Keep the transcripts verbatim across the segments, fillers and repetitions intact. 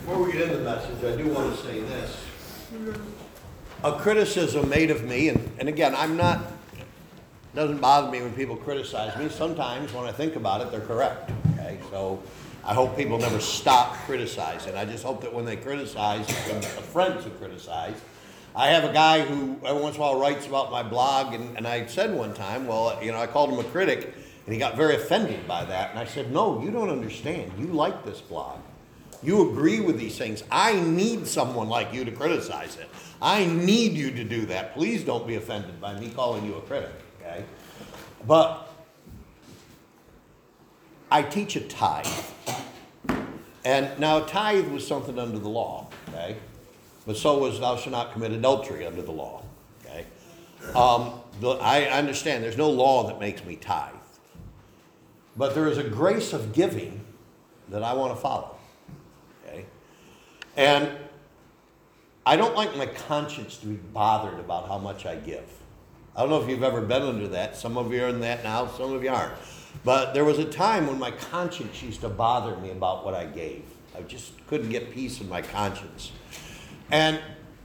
Before we get into the message, I do want to say this. A criticism made of me, and, and again, I'm not, it doesn't bother me when people criticize me. Sometimes when I think about it, they're correct, okay? So I hope people never stop criticizing. I just hope that when they criticize, and friends who criticize, I have a guy who every once in a while writes about my blog, and, and I said one time, well, you know, I called him a critic, and he got very offended by that. And I said, no, you don't understand. You like this blog. You agree with these things. I need someone like you to criticize it. I need you to do that. Please don't be offended by me calling you a critic, okay? But I teach a tithe. And now a tithe was something under the law, okay? But so was thou shalt not commit adultery under the law, okay? Um, the, I understand there's no law that makes me tithe. But there is a grace of giving that I want to follow, okay? And I don't like my conscience to be bothered about how much I give. I don't know if you've ever been under that. Some of you are in that now, some of you aren't. But there was a time when my conscience used to bother me about what I gave. I just couldn't get peace in my conscience. And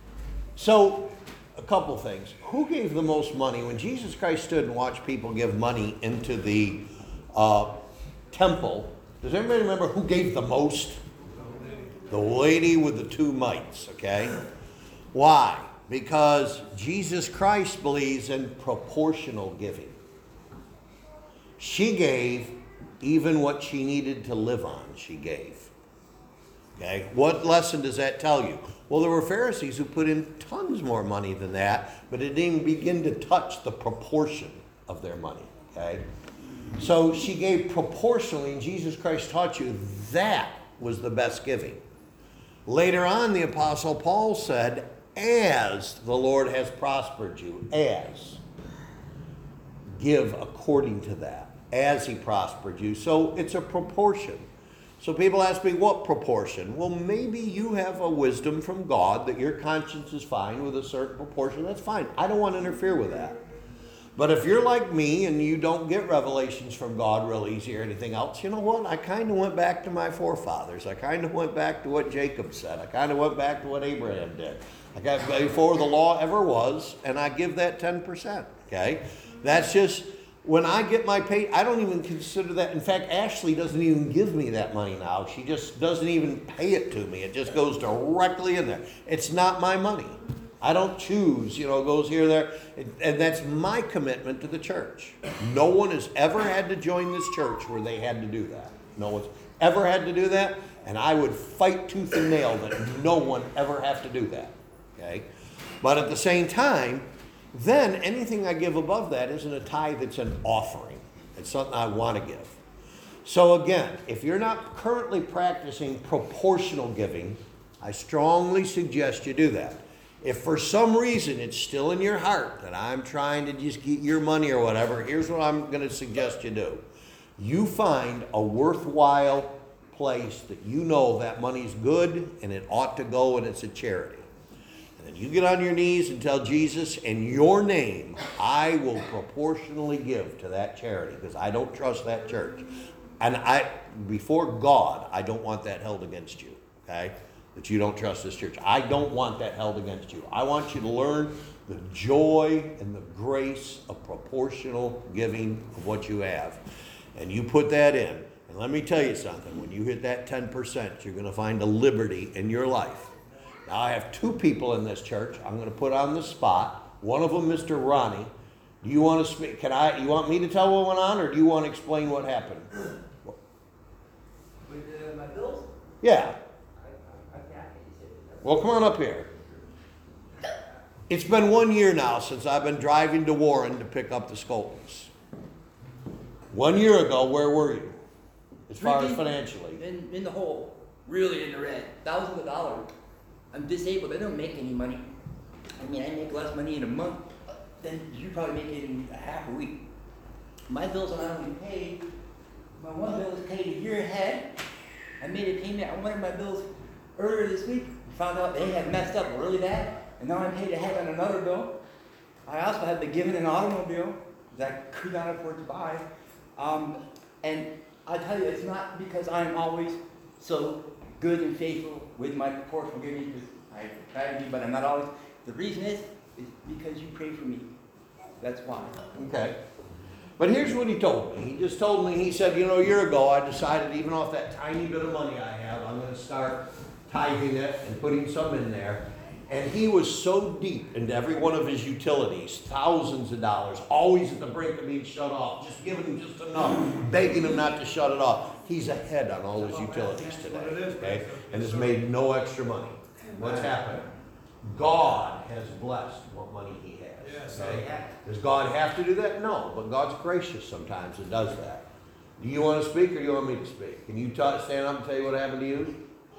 so, a couple things. Who gave the most money? When Jesus Christ stood and watched people give money into the uh, temple, does anybody remember who gave the most? The lady with the two mites, okay? Why? Because Jesus Christ believes in proportional giving. She gave even what she needed to live on, she gave. Okay? What lesson does that tell you? Well, there were Pharisees who put in tons more money than that, but it didn't begin to touch the proportion of their money. Okay? So she gave proportionally, and Jesus Christ taught you that was the best giving. Later on, the Apostle Paul said, as the Lord has prospered you, as. Give according to that, as he prospered you. So it's a proportion. So people ask me, what proportion? Well, maybe you have a wisdom from God that your conscience is fine with a certain proportion. That's fine. I don't want to interfere with that. But if you're like me and you don't get revelations from God real easy or anything else, you know what? I kind of went back to my forefathers. I kind of went back to what Jacob said. I kind of went back to what Abraham did. I got before the law ever was, and I give that ten percent, okay? That's just, when I get my pay, I don't even consider that. In fact, Ashley doesn't even give me that money now. She just doesn't even pay it to me. It just goes directly in there. It's not my money. I don't choose, you know, it goes here, there. And that's my commitment to the church. No one has ever had to join this church where they had to do that. No one's ever had to do that. And I would fight tooth and nail that no one ever have to do that. Okay? But at the same time, then anything I give above that isn't a tithe, it's an offering. It's something I want to give. So again, if you're not currently practicing proportional giving, I strongly suggest you do that. If for some reason it's still in your heart that I'm trying to just get your money or whatever, here's what I'm going to suggest you do. You find a worthwhile place that you know that money's good and it ought to go and it's a charity. And then you get on your knees and tell Jesus, in your name, I will proportionally give to that charity because I don't trust that church. And I, before God, I don't want that held against you, okay? That you don't trust this church. I don't want that held against you. I want you to learn the joy and the grace of proportional giving of what you have. And you put that in. And let me tell you something. When you hit that ten percent, you're going to find a liberty in your life. Now, I have two people in this church I'm going to put on the spot. One of them, Mister Ronnie. Do you want to speak? Can I? You want me to tell what went on, or do you want to explain what happened? With uh, my bills? Yeah. Well, come on up here. It's been one year now since I've been driving to Warren to pick up the Skoltons. One year ago, where were you? As far as financially? In, in the hole. Really in the red. Thousands of dollars. I'm disabled. I don't make any money. I mean, I make less money in a month than you probably make in a half a week. My bills are not only paid. My one bill is paid a year ahead. I made a payment on one of my bills earlier this week. Found out they had messed up really bad, and now I'm paid ahead on another bill. I also had been given an automobile that I could not afford to buy. Um, and I tell you, it's not because I'm always so good and faithful with my proportional giving, because I try to be, but I'm not always. The reason is, is because you pray for me. That's why. Okay. But here's what he told me. He just told me, he said, you know, a year ago I decided even off that tiny bit of money I have, I'm going to start tithing it and putting some in there. And he was so deep into every one of his utilities, thousands of dollars, always at the brink of being shut off, just giving him just enough, begging him not to shut it off. He's ahead on all his utilities today, okay? And has made no extra money. What's happened? God has blessed what money he has. Okay? Does God have to do that? No, but God's gracious sometimes and does that. Do you want to speak or do you want me to speak? Can you t- stand up and tell you what happened to you?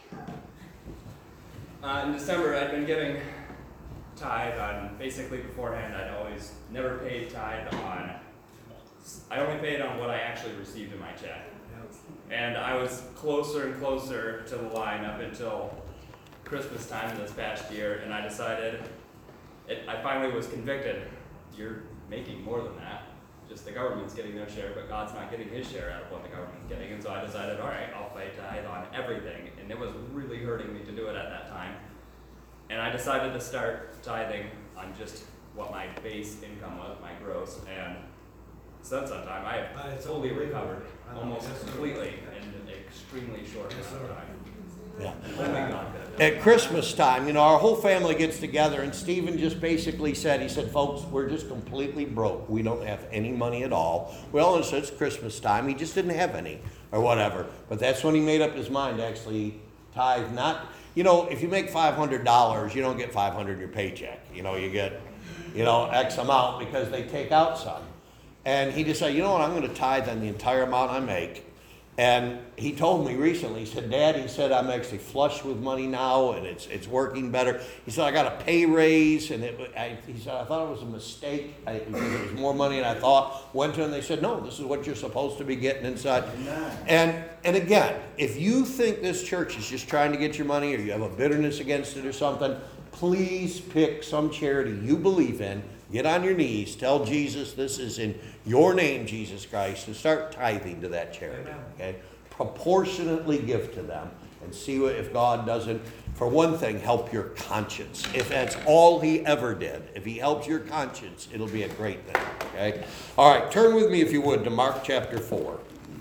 Uh, in December, I'd been giving tithe on, basically beforehand, I'd always never paid tithe on, I only paid on what I actually received in my check. And I was closer and closer to the line up until Christmas time this past year, and I decided, it, I finally was convicted, you're making more than that. Just the government's getting their share, but God's not getting his share out of what the government's getting. And so I decided, all right, I'll pay tithe on everything. And it was really hurting me to do it at that time. And I decided to start tithing on just what my base income was, my gross. And since that time, I have fully recovered almost completely in an extremely short amount of time. Yeah. Only God could. At Christmas time, you know, our whole family gets together, and Stephen just basically said, he said, folks, we're just completely broke. We don't have any money at all. Well, and so it's Christmas time. He just didn't have any or whatever. But that's when he made up his mind to actually tithe. Not, you know, if you make five hundred dollars, you don't get five hundred dollars in your paycheck. You know, you get, you know, X amount because they take out some. And he just said, you know what, I'm going to tithe on the entire amount I make. And he told me recently, he said, Dad, he said, I'm actually flush with money now, and it's it's working better. He said, I got a pay raise, and it, I, he said, I thought it was a mistake. I, it was more money than I thought. Went to him, they said, no, this is what you're supposed to be getting inside. And, and again, if you think this church is just trying to get your money, or you have a bitterness against it or something, please pick some charity you believe in. Get on your knees, tell Jesus this is in your name, Jesus Christ, and start tithing to that charity, okay? Proportionately give to them and see what, if God doesn't, for one thing, help your conscience. If that's all he ever did, if he helps your conscience, it'll be a great thing, okay? All right, turn with me, if you would, to Mark chapter four.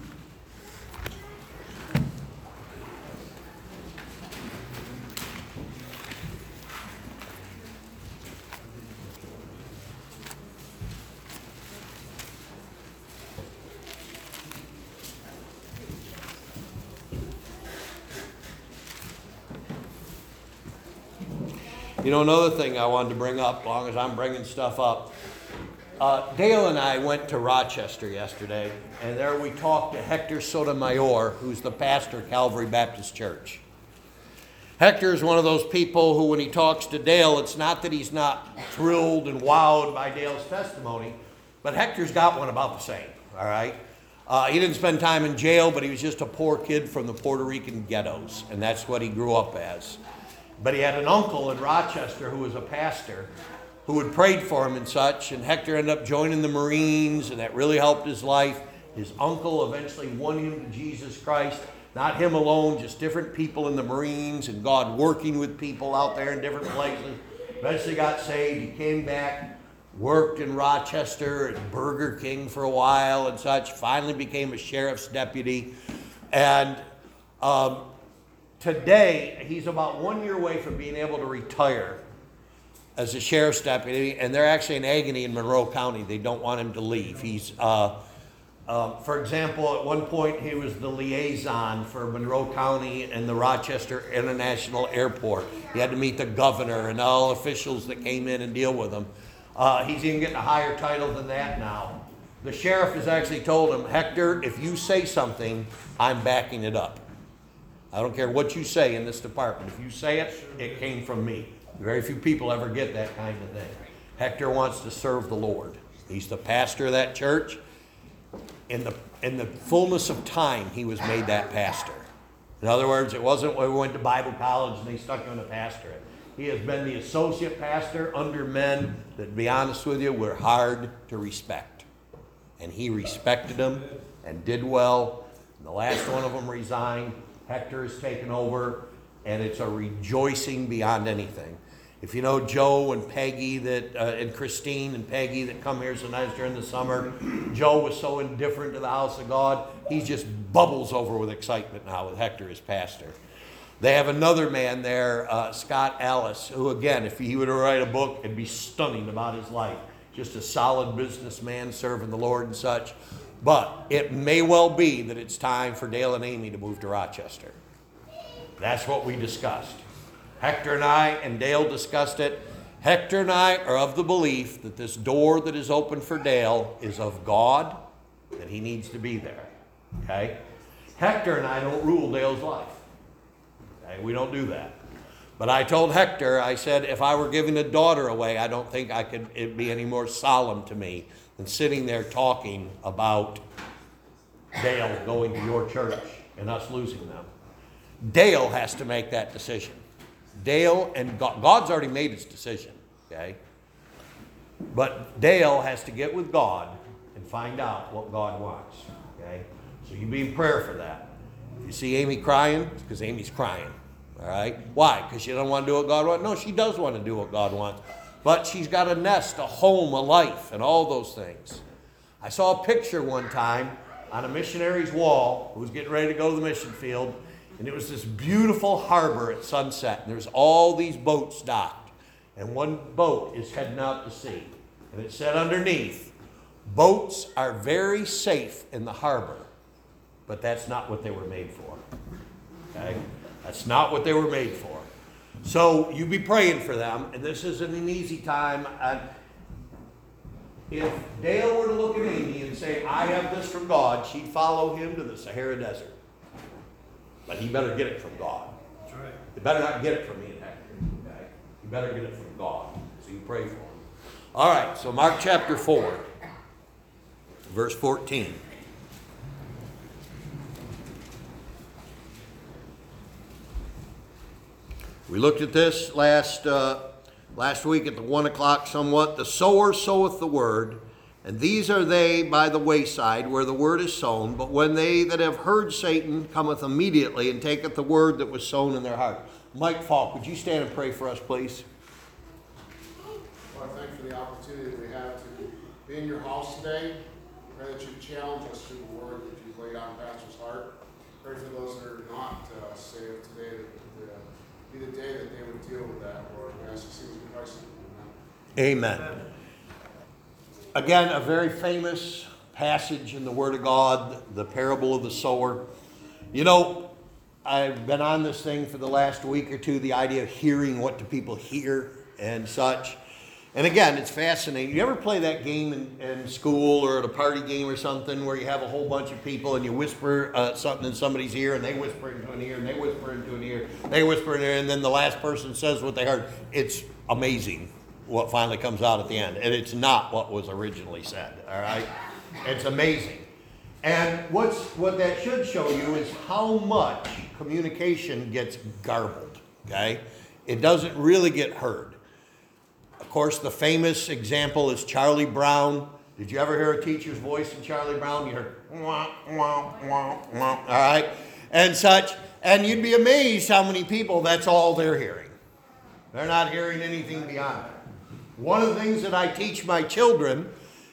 You know, another thing I wanted to bring up, as long as I'm bringing stuff up, uh, Dale and I went to Rochester yesterday, and there we talked to Hector Sotomayor, who's the pastor of Calvary Baptist Church. Hector is one of those people who, when he talks to Dale, it's not that he's not thrilled and wowed by Dale's testimony, but Hector's got one about the same, all right? Uh, he didn't spend time in jail, but he was just a poor kid from the Puerto Rican ghettos, and that's what he grew up as. But he had an uncle in Rochester who was a pastor who had prayed for him and such, and Hector ended up joining the Marines, and that really helped his life. His uncle eventually won him to Jesus Christ. Not him alone, just different people in the Marines and God working with people out there in different places. Eventually got saved. He came back, worked in Rochester at Burger King for a while and such, finally became a sheriff's deputy. And um, today, he's about one year away from being able to retire as a sheriff's deputy, and they're actually in agony in Monroe County. They don't want him to leave. He's, uh, uh, for example, at one point he was the liaison for Monroe County and the Rochester International Airport. He had to meet the governor and all officials that came in and deal with him. Uh, he's even getting a higher title than that now. The sheriff has actually told him, Hector, if you say something, I'm backing it up. I don't care what you say in this department. If you say it, it came from me. Very few people ever get that kind of thing. Hector wants to serve the Lord. He's the pastor of that church. In the, in the fullness of time, he was made that pastor. In other words, it wasn't when we went to Bible college and they stuck him in a pastorate. He has been the associate pastor under men that, to be honest with you, were hard to respect. And he respected them and did well. And the last one of them resigned. Hector has taken over, and it's a rejoicing beyond anything. If you know Joe and Peggy that, uh, and Christine and Peggy that come here sometimes during the summer, Joe was so indifferent to the house of God, he just bubbles over with excitement now with Hector as pastor. They have another man there, uh, Scott Ellis, who again, if he were to write a book, it'd be stunning about his life. Just a solid businessman serving the Lord and such. But it may well be that it's time for Dale and Amy to move to Rochester. That's what we discussed. Hector and I and Dale discussed it. Hector and I are of the belief that this door that is open for Dale is of God, that he needs to be there. Okay? Hector and I don't rule Dale's life. Okay? We don't do that. But I told Hector, I said, if I were giving a daughter away, I don't think I could it'd be any more solemn to me than sitting there talking about Dale going to your church and us losing them. Dale has to make that decision. Dale and God, God's already made his decision, okay? But Dale has to get with God and find out what God wants, okay? So you be in prayer for that. If you see Amy crying, it's because Amy's crying, all right? Why? Because she doesn't want to do what God wants? No, she does want to do what God wants. But she's got a nest, a home, a life, and all those things. I saw a picture one time on a missionary's wall who was getting ready to go to the mission field, and it was this beautiful harbor at sunset, and there's all these boats docked, and one boat is heading out to sea, and it said underneath, boats are very safe in the harbor, but that's not what they were made for. Okay? That's not what they were made for. So you be praying for them, and this isn't an easy time. And if Dale were to look at Amy and say, I have this from God, she'd follow him to the Sahara Desert. But he better get it from God. That's right. He better not get it from me and Hector. Okay? He better get it from God. So you pray for him. All right, so Mark chapter four, verse fourteen. We looked at this last uh, last week at the one o'clock somewhat. The sower soweth the word, and these are they by the wayside where the word is sown. But when they that have heard Satan cometh immediately and taketh the word that was sown in their heart. Mike Falk, would you stand and pray for us, please? Lord, thank you for the opportunity that we have to be in your house today. Pray that you challenge us through the word that you've laid on Pastor's heart. Pray for those that are not uh, saved today, that uh, be the day that they would deal with that, Lord. We ask you in Christ's name. Amen. Amen. Again, a very famous passage in the Word of God, the parable of the sower. You know, I've been on this thing for the last week or two, the idea of hearing, what do people hear and such. And again, it's fascinating. You ever play that game in, in school or at a party game or something where you have a whole bunch of people and you whisper uh, something in somebody's ear and they whisper into an ear and they whisper into an ear, they whisper in an ear, and then the last person says what they heard. It's amazing what finally comes out at the end. And it's not what was originally said, all right? It's amazing. And what's what that should show you is how much communication gets garbled, okay? It doesn't really get heard. Of course, the famous example is Charlie Brown. Did you ever hear a teacher's voice in Charlie Brown? You heard, wah, wah, wah, wah, all right? And such. And you'd be amazed how many people that's all they're hearing. They're not hearing anything beyond it. One of the things that I teach my children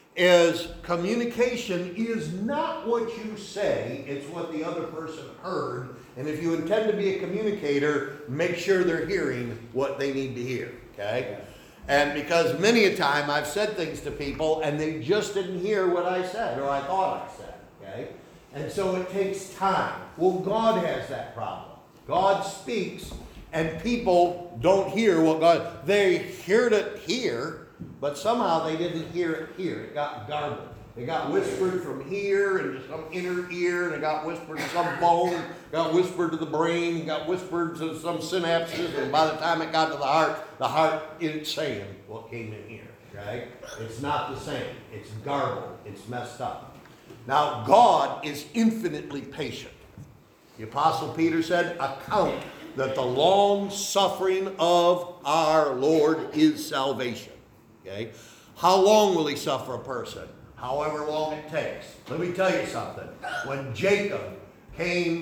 is communication is not what you say, it's what the other person heard. And if you intend to be a communicator, make sure they're hearing what they need to hear, okay? And because many a time I've said things to people and they just didn't hear what I said or I thought I said, okay? And so it takes time. Well, God has that problem. God speaks and people don't hear what God, they heard it here, but somehow they didn't hear it here. It got garbled. It got whispered from here into some inner ear, and it got whispered to some bone, got whispered to the brain, got whispered to some synapses, and by the time it got to the heart, the heart isn't saying what came in here, right? It's not the same. It's garbled. It's messed up. Now, God is infinitely patient. The Apostle Peter said, account that the long suffering of our Lord is salvation. Okay? How long will he suffer a person? However long it takes. Let me tell you something. When Jacob came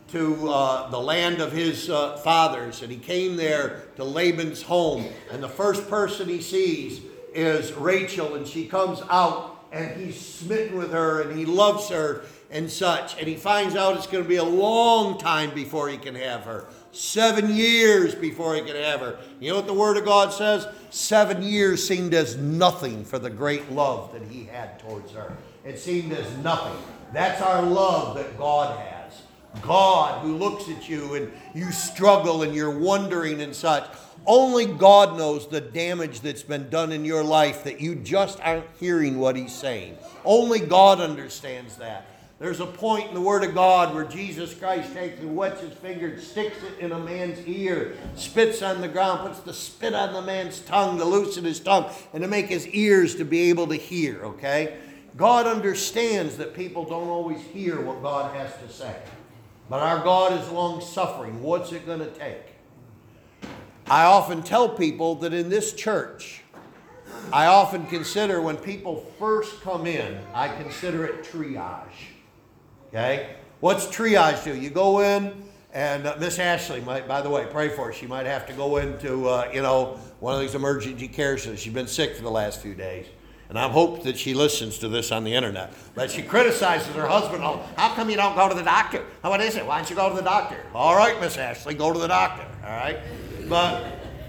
to uh, the land of his uh, fathers, and he came there to Laban's home, and the first person he sees is Rachel, and she comes out, and he's smitten with her, and he loves her, and such, and he finds out it's going to be a long time before he can have her. Seven years before he can have her. You know what the Word of God says? Seven years seemed as nothing for the great love that he had towards her. It seemed as nothing. That's our love that God has. God who looks at you and you struggle and you're wondering and such. Only God knows the damage that's been done in your life that you just aren't hearing what he's saying. Only God understands that. There's a point in the Word of God where Jesus Christ takes and wets his finger, sticks it in a man's ear, spits on the ground, puts the spit on the man's tongue to loosen his tongue and to make his ears to be able to hear, okay? God understands that people don't always hear what God has to say. But our God is long-suffering. What's it going to take? I often tell people that in this church, I often consider when people first come in, I consider it triage. Okay? What's triage do? You go in, and uh, Miss Ashley might, by the way, pray for her. She might have to go into, uh, you know, one of these emergency care centers. She's been sick for the last few days. And I hope that she listens to this on the internet. But she criticizes her husband. Oh, how come you don't go to the doctor? Oh, what is it? Why don't you go to the doctor? All right, Miss Ashley, go to the doctor. All right? But,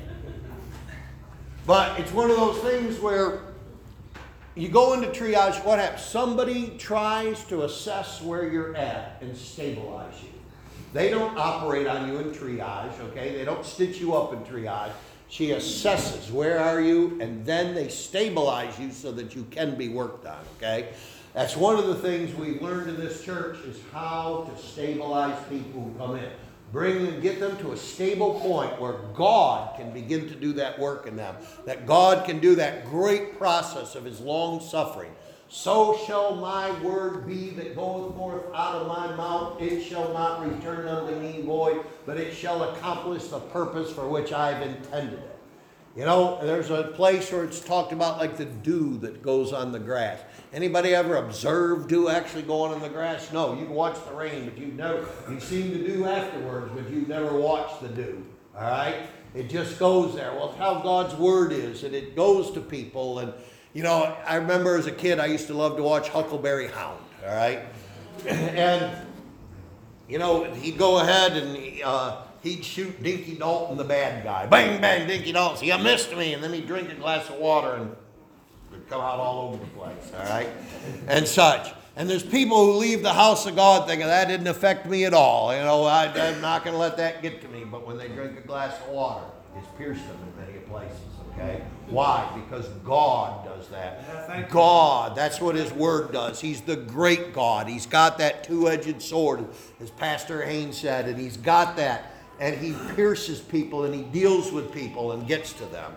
but it's one of those things where you go into triage. What happens? Somebody tries to assess where you're at and stabilize you. They don't operate on you in triage, okay? They don't stitch you up in triage. She assesses where are you, and then they stabilize you so that you can be worked on, okay? That's one of the things we've learned in this church is how to stabilize people who come in. Bring them, get them to a stable point where God can begin to do that work in them. That God can do that great process of his long suffering. So shall my word be that goeth forth out of my mouth. It shall not return unto me void, but it shall accomplish the purpose for which I've intended it. You know, there's a place where it's talked about like the dew that goes on the grass. Anybody ever observed dew actually going on the grass? No, you can watch the rain, but you've never, you've seen the dew afterwards, but you've never watched the dew. All right? It just goes there. Well, it's how God's word is, and it goes to people. And you know, I remember as a kid, I used to love to watch Huckleberry Hound, all right? And, you know, he'd go ahead and he, uh, he'd shoot Dinky Dalton, the bad guy. Bang, bang, Dinky Dalton. You missed me. And then he'd drink a glass of water and it'd come out all over the place, all right? And such. And there's people who leave the house of God thinking, that didn't affect me at all. You know, I, I'm not going to let that get to me. But when they drink a glass of water, it's pierced them in many places. Okay? Why? Because God does that. God, that's what his word does. He's the great God. He's got that two-edged sword, as Pastor Haynes said, and he's got that. And he pierces people and he deals with people and gets to them.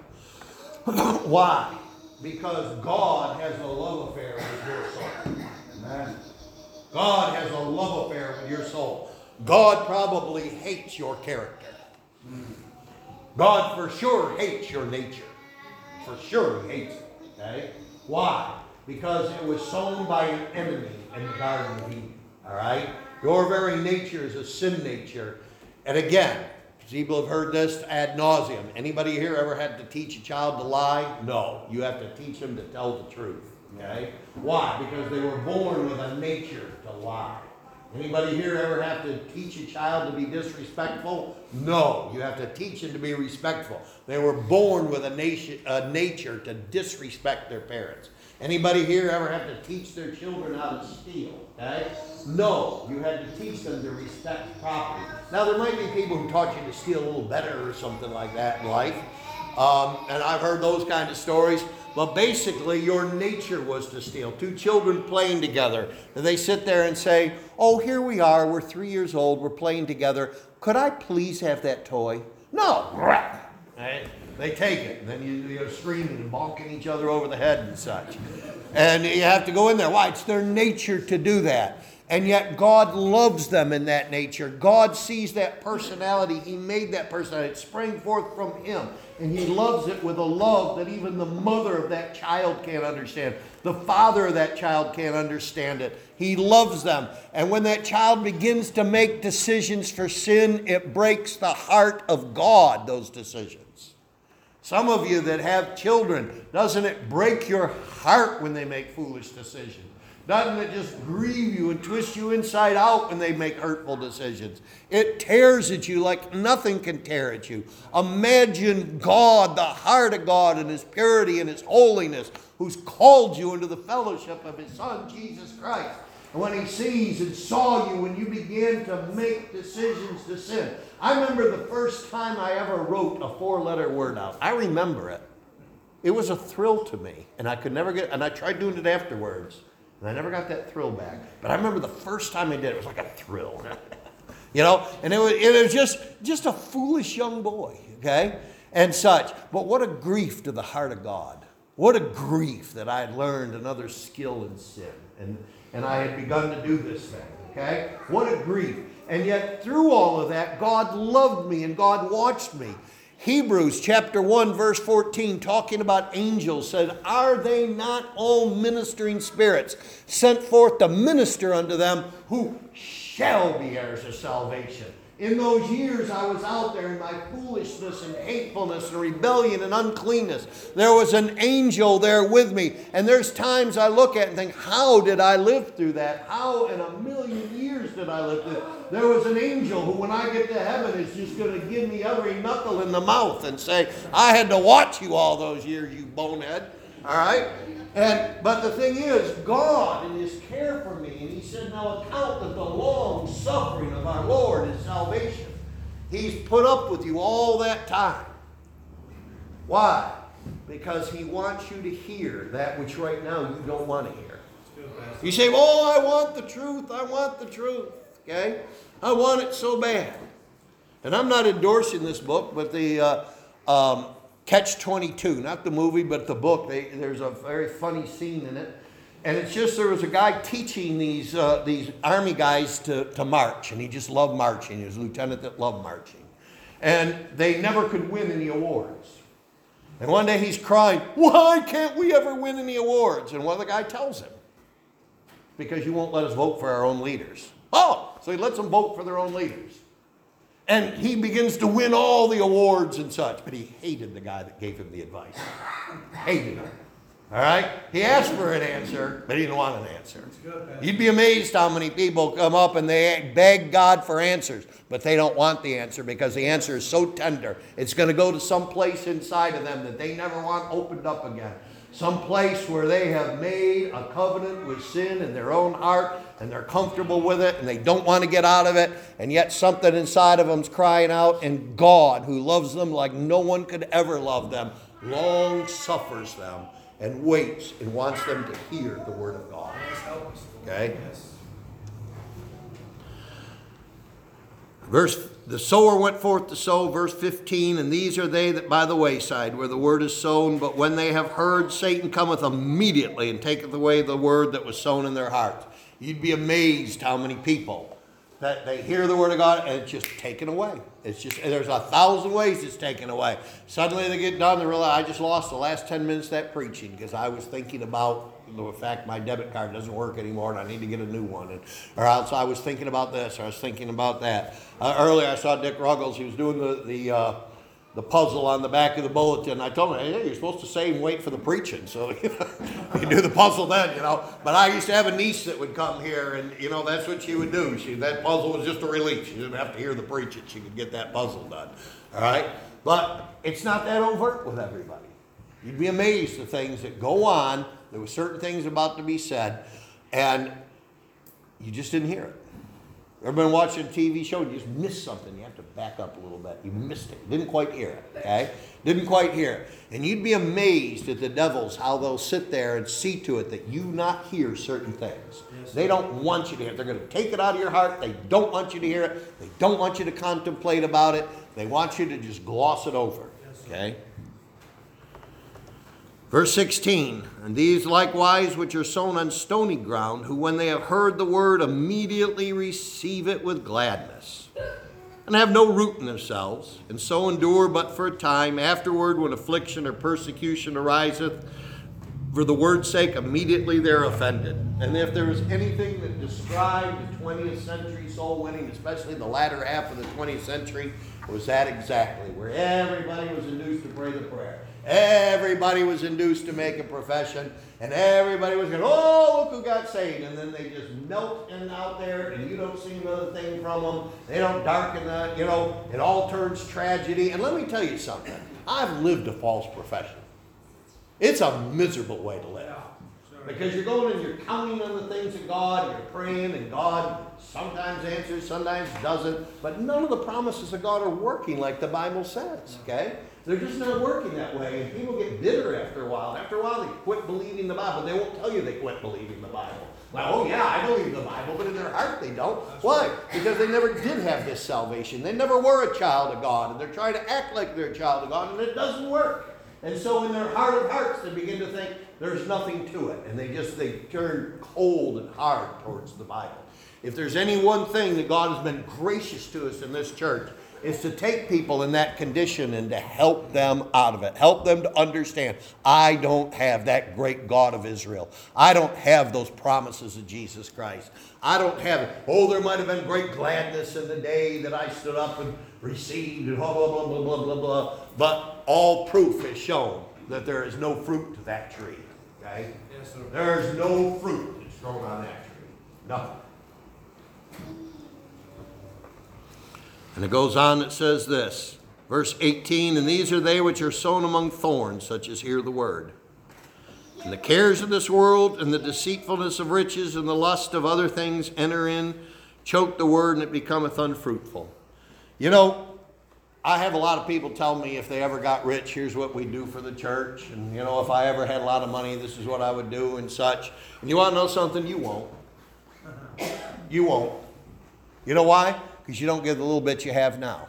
Why? Because God has a love affair with your soul. Amen. God has a love affair with your soul. God probably hates your character. God for sure hates your nature. For sure he hates it. Okay? Why? Because it was sown by an enemy in the Garden of Eden. All right? Your very nature is a sin nature. And again, people have heard this ad nauseum. Anybody here ever had to teach a child to lie? No. You have to teach them to tell the truth. Okay? Why? Because they were born with a nature to lie. Anybody here ever have to teach a child to be disrespectful? No, you have to teach them to be respectful. They were born with a, nation, a nature to disrespect their parents. Anybody here ever have to teach their children how to steal? Okay? No, you had to teach them to respect property. Now, there might be people who taught you to steal a little better or something like that in life. Um, and I've heard those kind of stories. But basically, your nature was to steal. Two children playing together. And they sit there and say, oh, here we are. We're three years old. We're playing together. Could I please have that toy? No. Right? They take it. And then you, you're screaming and bonking each other over the head and such. And you have to go in there. Why? It's their nature to do that. And yet God loves them in that nature. God sees that personality. He made that personality. It sprang forth from Him. And He loves it with a love that even the mother of that child can't understand. The father of that child can't understand it. He loves them. And when that child begins to make decisions for sin, it breaks the heart of God, those decisions. Some of you that have children, doesn't it break your heart when they make foolish decisions? Doesn't it just grieve you and twist you inside out when they make hurtful decisions? It tears at you like nothing can tear at you. Imagine God, the heart of God and His purity and His holiness, who's called you into the fellowship of His Son, Jesus Christ. And when He sees and saw you when you began to make decisions to sin. I remember the first time I ever wrote a four-letter word out. I remember it. It was a thrill to me. And I could never get, and I tried doing it afterwards. And I never got that thrill back. But I remember the first time I did it, it was like a thrill. You know? And it was, it was just, just a foolish young boy, okay? And such. But what a grief to the heart of God. What a grief that I had learned another skill in sin. And, and I had begun to do this thing, okay? What a grief. And yet through all of that, God loved me and God watched me. Hebrews chapter one verse fourteen, talking about angels, said, "Are they not all ministering spirits sent forth to minister unto them who shall be heirs of salvation?" In those years I was out there in my foolishness and hatefulness and rebellion and uncleanness. There was an angel there with me. And there's times I look at it and think, how did I live through that? How in a million years did I live through it? There was an angel who when I get to heaven is just going to give me every knuckle in the mouth and say, "I had to watch you all those years, you bonehead." All right? And but the thing is, God in His care for me, and He said, "Now account that the long suffering of our Lord is salvation." He's put up with you all that time. Why? Because He wants you to hear that which right now you don't want to hear. You say, "Oh, I want the truth. I want the truth." Okay? I want it so bad. And I'm not endorsing this book, but the uh, um, Catch twenty-two, not the movie, but the book. They, there's a very funny scene in it. And it's just there was a guy teaching these uh, these army guys to, to march. And he just loved marching. He was a lieutenant that loved marching. And they never could win any awards. And one day he's crying, "Why can't we ever win any awards?" And one of the guy tells him, "Because you won't let us vote for our own leaders." Oh, so he lets them vote for their own leaders. And he begins to win all the awards and such. But he hated the guy that gave him the advice. Hated him. All right? He asked for an answer, but he didn't want an answer. You'd be amazed how many people come up and they beg God for answers. But they don't want the answer because the answer is so tender. It's going to go to some place inside of them that they never want opened up again. Some place where they have made a covenant with sin in their own heart and they're comfortable with it and they don't want to get out of it, and yet something inside of them's crying out, and God, who loves them like no one could ever love them, long suffers them and waits and wants them to hear the word of God. Okay? Verse, the sower went forth to sow, verse fifteen, "And these are they that by the wayside, where the word is sown. But when they have heard, Satan cometh immediately and taketh away the word that was sown in their hearts." You'd be amazed how many people that they hear the word of God and it's just taken away. It's just, there's a thousand ways it's taken away. Suddenly they get done, they realize, "I just lost the last ten minutes of that preaching because I was thinking about the fact my debit card doesn't work anymore and I need to get a new one." And, or else I was thinking about this, or I was thinking about that. Uh, earlier I saw Dick Ruggles. He was doing the, the, uh, the puzzle on the back of the bulletin. I told him, "Hey, you're supposed to say and wait for the preaching. So you do the puzzle then, you know." But I used to have a niece that would come here, and, you know, that's what she would do. She, that puzzle was just a relief. She didn't have to hear the preaching. She could get that puzzle done. All right? But it's not that overt with everybody. You'd be amazed at things that go on. There were certain things about to be said, and you just didn't hear it. Ever been watching a T V show and you just missed something? You have to back up a little bit. You missed it. Didn't quite hear it. Okay? Didn't quite hear it. And you'd be amazed at the devils, how they'll sit there and see to it that you not hear certain things. Yes, they don't want you to hear it. They're going to take it out of your heart. They don't want you to hear it. They don't want you to contemplate about it. They want you to just gloss it over. Okay? Verse sixteen, and these likewise which are sown on stony ground, who when they have heard the word immediately receive it with gladness, and have no root in themselves, and so endure but for a time. Afterward, when affliction or persecution ariseth, for the word's sake, immediately they're offended. And if there was anything that described the twentieth century soul winning, especially the latter half of the twentieth century, was that exactly, where everybody was induced to pray the prayer. Everybody was induced to make a profession, and everybody was going, oh, look who got saved. And then they just melt in out there, and you don't see another thing from them. They don't darken the, you know, it all turns tragedy. And let me tell you something. I've lived a false profession. It's a miserable way to live. Because you're going and you're counting on the things of God, you're praying, and God sometimes answers, sometimes doesn't. But none of the promises of God are working like the Bible says, okay? They're just not working that way. And people get bitter after a while. After a while, they quit believing the Bible. They won't tell you they quit believing the Bible. Like, oh yeah, I believe the Bible, but in their heart they don't. Why? Because they never did have this salvation. They never were a child of God, and they're trying to act like they're a child of God, and it doesn't work. And so in their heart of hearts, they begin to think there's nothing to it. And they just, they turn cold and hard towards the Bible. If there's any one thing that God has been gracious to us in this church, is to take people in that condition and to help them out of it. Help them to understand, I don't have that great God of Israel. I don't have those promises of Jesus Christ. I don't have it. Oh, there might have been great gladness in the day that I stood up and received and blah, blah, blah, blah, blah, blah, blah. But all proof is shown that there is no fruit to that tree. Okay? Yes, sir. There's no fruit that's grown on that tree. Nothing. And it goes on, it says this, verse eighteen, and these are they which are sown among thorns, such as hear the word. And the cares of this world, and the deceitfulness of riches, and the lust of other things enter in, choke the word, and it becometh unfruitful. You know, I have a lot of people tell me if they ever got rich, here's what we do for the church. And, you know, if I ever had a lot of money, this is what I would do and such. And you want to know something? You won't. You won't. You know why? Because you don't give the little bit you have now.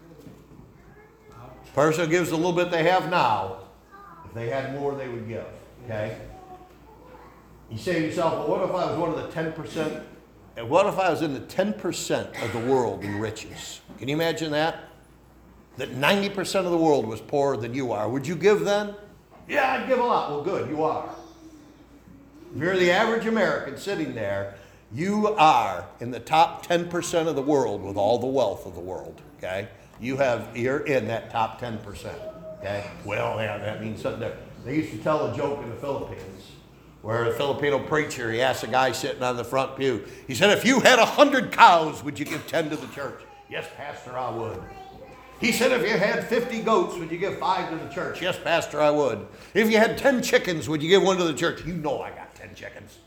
Person who gives the little bit they have now, if they had more, they would give. Okay? You say to yourself, well, what if I was one of the ten percent? And what if I was in the ten percent of the world in riches? Can you imagine that? That ninety percent of the world was poorer than you are. Would you give then? Yeah, I'd give a lot. Well, good, you are. If you're the average American sitting there, you are in the top ten percent of the world with all the wealth of the world, okay? You have, you're in that top ten percent, okay? Well, yeah, that means something different. They used to tell a joke in the Philippines where a Filipino preacher, he asked a guy sitting on the front pew, he said, if you had a hundred cows, would you give ten to the church? Yes, Pastor, I would. He said, if you had fifty goats, would you give five to the church? Yes, Pastor, I would. If you had ten chickens, would you give one to the church? You know I got ten chickens.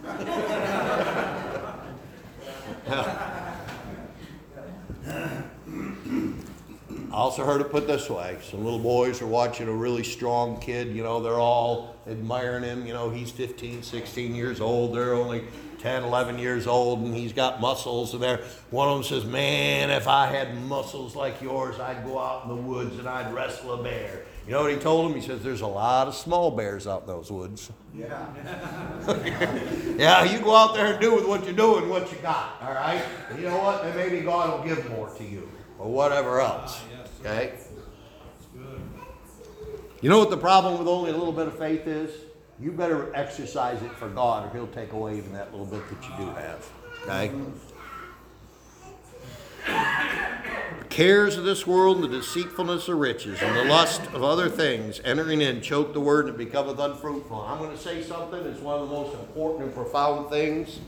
I also heard it put this way. Some little boys are watching a really strong kid. You know, they're all admiring him. You know, he's fifteen, sixteen years old. They're only ten, eleven years old, and he's got muscles. And they're, one of them says, man, if I had muscles like yours, I'd go out in the woods and I'd wrestle a bear. You know what he told him? He says, there's a lot of small bears out in those woods. Yeah. Yeah, you go out there and do with what you're doing what you got, all right? And you know what? And maybe God will give more to you or whatever else, okay? You know what the problem with only a little bit of faith is? You better exercise it for God or he'll take away even that little bit that you do have, okay? The cares of this world and the deceitfulness of riches and the lust of other things entering in choke the word and it becometh unfruitful. I'm going to say something that's one of the most important and profound things.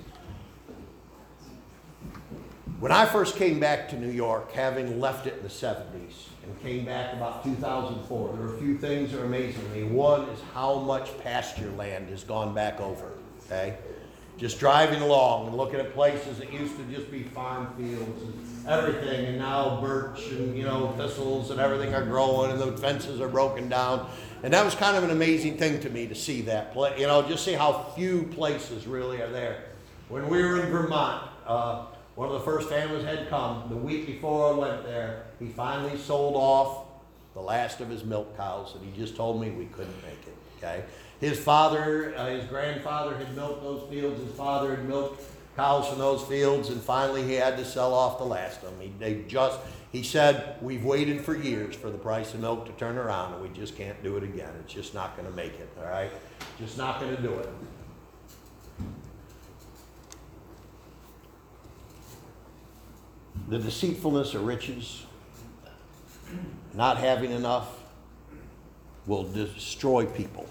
When I first came back to New York, having left it in the seventies and came back about two thousand four, there were a few things that are amazing me. One is how much pasture land has gone back over, okay? Just driving along and looking at places that used to just be farm fields and everything, and now birch and, you know, thistles and everything are growing and the fences are broken down. And that was kind of an amazing thing to me to see that, play, you know, just see how few places really are there. When we were in Vermont, uh, one of the first families had come. The week before I went there, he finally sold off the last of his milk cows, and he just told me we couldn't make it, okay? His father, uh, his grandfather had milked those fields, his father had milked cows from those fields, and finally he had to sell off the last of them. He, they just, he said, we've waited for years for the price of milk to turn around, and we just can't do it again. It's just not gonna make it, all right? Just not gonna do it. The deceitfulness of riches, not having enough, will destroy people.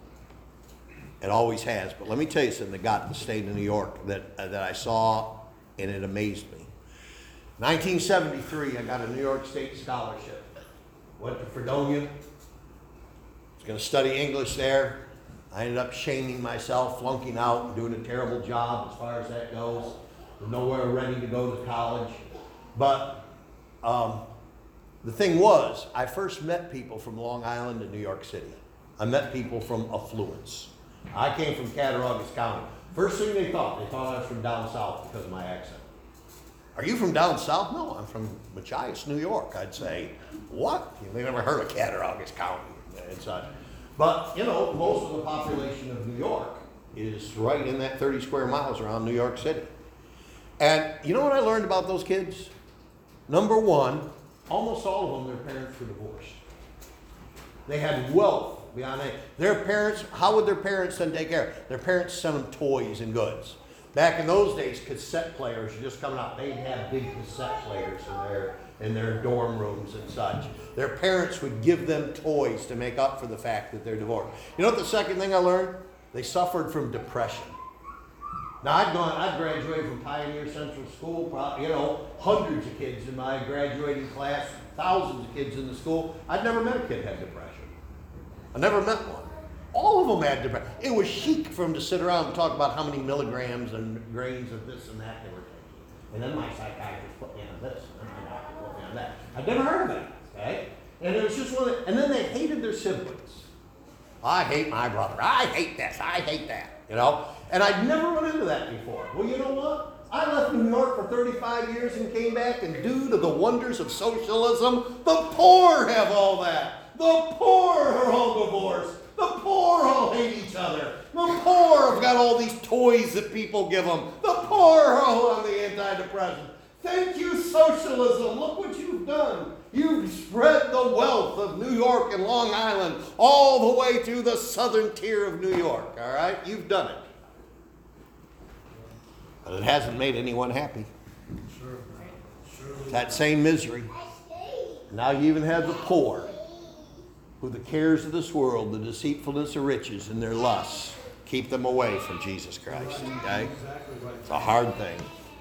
It always has. But let me tell you something that got in the state of New York that, uh, that I saw, and it amazed me. nineteen seventy-three, I got a New York State scholarship. Went to Fredonia. Was going to study English there. I ended up shaming myself, flunking out, and doing a terrible job as far as that goes. Was nowhere ready to go to college. But um, the thing was, I first met people from Long Island and New York City. I met people from affluence. I came from Cattaraugus County. First thing they thought, they thought I was from down south because of my accent. Are you from down south? No, I'm from Machias, New York. I'd say, what? You've never heard of Cattaraugus County and such. But, you know, most of the population of New York is right in that thirty square miles around New York City. And you know what I learned about those kids? Number one, almost all of them, their parents were divorced. They had wealth beyond that. Their parents, how would their parents then take care? Their parents sent them toys and goods. Back in those days, cassette players were just coming out. They'd have big cassette players in their, in their dorm rooms and such. Their parents would give them toys to make up for the fact that they're divorced. You know what the second thing I learned? They suffered from depression. Now, I'd gone, I'd graduated from Pioneer Central School, probably, you know, hundreds of kids in my graduating class, thousands of kids in the school. I'd never met a kid who had depression. I never met one. All of them had depression. It was chic for them to sit around and talk about how many milligrams and grains of this and that they were taking. And then my psychiatrist put me on this, and then my doctor put me on that. I'd never heard of that, okay? And it was just one of the, and then they hated their siblings. I hate my brother. I hate this. I hate that, you know? And I'd never run into that before. Well, you know what? I left New York for thirty-five years and came back, and due to the wonders of socialism, the poor have all that. The poor are all divorced. The poor all hate each other. The poor have got all these toys that people give them. The poor are all on the antidepressant. Thank you, socialism. Look what you've done. You've spread the wealth of New York and Long Island all the way to the southern tier of New York, all right? You've done it. But it hasn't made anyone happy. Sure. Sure. That same misery. Now you even have the poor, who the cares of this world, the deceitfulness of riches, and their lusts keep them away from Jesus Christ. Okay? It's a hard thing.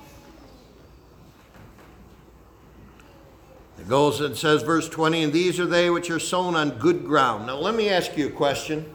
It goes and says, verse twenty, and these are they which are sown on good ground. Now let me ask you a question.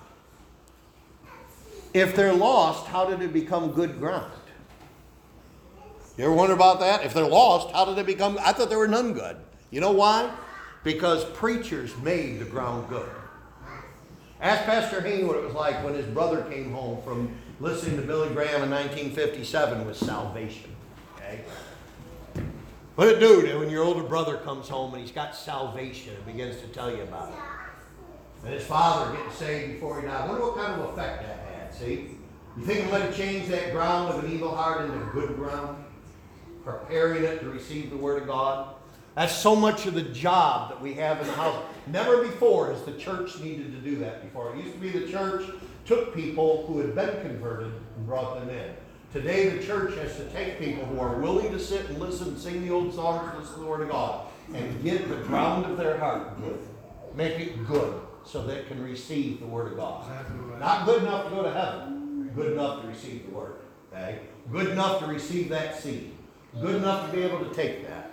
If they're lost, how did it become good ground? You ever wonder about that? If they're lost, how did they become? I thought they were none good. You know why? Because preachers made the ground good. Ask Pastor Hayne what it was like when his brother came home from listening to Billy Graham in nineteen fifty-seven with salvation. Okay? What it do when your older brother comes home and he's got salvation and begins to tell you about it? And his father getting saved before he died. I wonder what kind of effect that had, see? You think it might have changed that ground of an evil heart into good ground? Preparing it to receive the Word of God? That's so much of the job that we have in the house. Never before has the church needed to do that before. It used to be the church took people who had been converted and brought them in. Today the church has to take people who are willing to sit and listen and sing the old songs, listen to the Word of God, and get the ground of their heart good. Make it good so they can receive the Word of God. Not good enough to go to heaven. Good enough to receive the Word. Okay? Good enough to receive that seed. Good enough to be able to take that.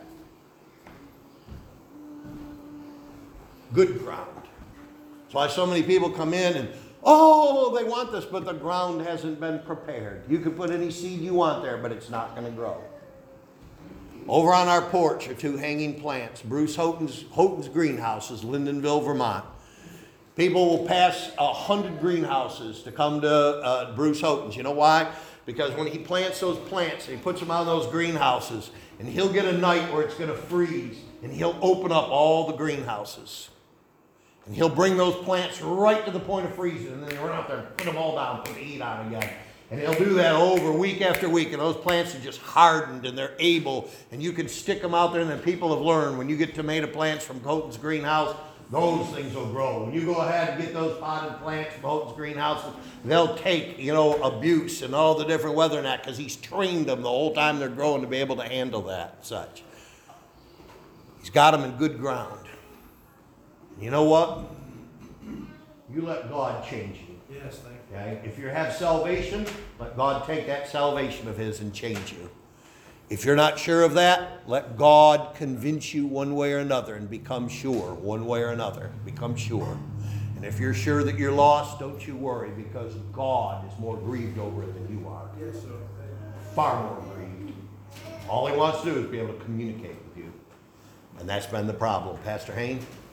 Good ground. That's why so many people come in and, oh, they want this, but the ground hasn't been prepared. You can put any seed you want there, but it's not going to grow. Over on our porch are two hanging plants. Bruce Houghton's, Houghton's greenhouses, Lyndonville, Vermont. People will pass a hundred greenhouses to come to uh, Bruce Houghton's. You know why? Because when he plants those plants and he puts them on those greenhouses, And he'll get a night where it's gonna freeze, and he'll open up all the greenhouses. And he'll bring those plants right to the point of freezing, and then they run out there and put them all down, put the heat on again. And he'll do that over week after week, and those plants are just hardened and they're able, and you can stick them out there, and then people have learned when you get tomato plants from Houghton's greenhouse, those things will grow. When you go ahead and get those potted plants from Houghton's greenhouse, they'll take, you know, abuse and all the different weather and that, because he's trained them the whole time they're growing to be able to handle that and such. He's got them in good ground. You know what? You let God change you. Yes, thank you. Okay? If you have salvation, let God take that salvation of his and change you. If you're not sure of that, let God convince you one way or another and become sure one way or another. Become sure. And if you're sure that you're lost, don't you worry, because God is more grieved over it than you are. Yes, sir. Far more grieved. All he wants to do is be able to communicate with you. And that's been the problem. Pastor Hayne?